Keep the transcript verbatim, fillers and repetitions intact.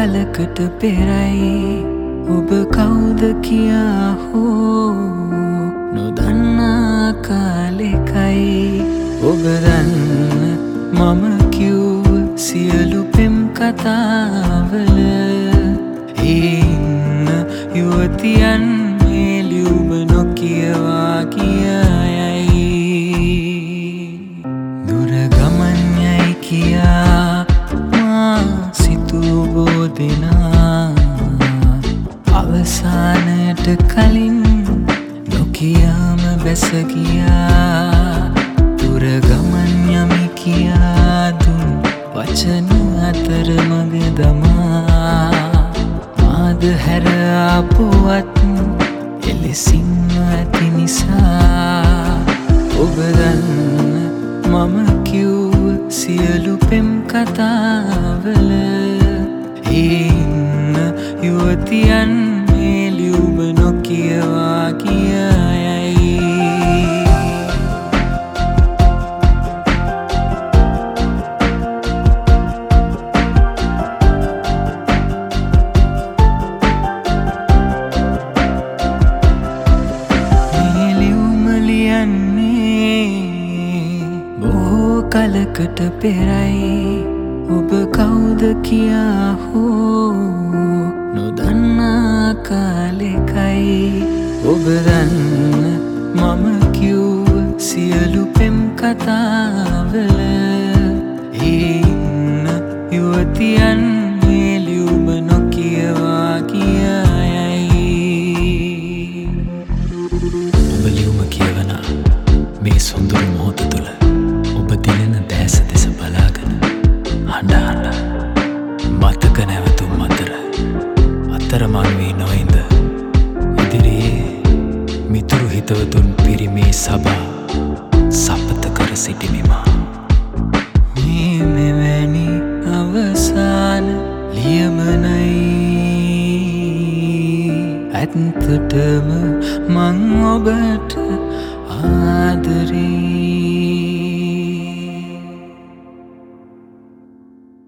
කලකට පෙරයි ඔබ කවුද කියා හෝ නොදන්නා කාලෙකයි ඔබ දන්න මම කිව්ව සියලු පෙම් කතාවල ඉන්න යුවතියන් මේ ලියුම නොකියවා කියයි දුර ගමන් යයි කියා මා සිතූ බෝදෙනා අවසානයට කලින් නොකියාම බැස ගියා දුර ගමන් යමි කියා දුන් වචන අතර මග දමා මාද හැර ආපුවත් එලෙසින්ම ඇති නිසා ඔබ දන්න මම කිව්ව සියලු පෙම් කතාවල ඉන්න යුවතියන් මේ ලියුම නොකියවා කියයි මේ ලියුම ලියන්නේ බොහෝ කලකට පෙරයි ඔබ කවුද කියා හෝ නොදන්නා කාලෙකයි ඔබ දන්න මම කිව්ව සියලු පෙම් කතාවල ඉන්න යුවතියන් මේ ලියුම නොකියවා කියයි ඔබ ලියුම කියවන මේ සොඳුරු මොහොත තුළ ඔබ දිලෙන දැස දෙස බලාගෙන හඬ හඬ මතක නැවතුම් අතර අතරමං වී නොයින්ද ඉදිරියේ මිතුරු හිතවතුන් පිරිමේ සභා සපත කර සිටිමිමා මේ මෙවැනි අවසාන ලියමනයි ඇත්තටම මං ඔබට ආදරේ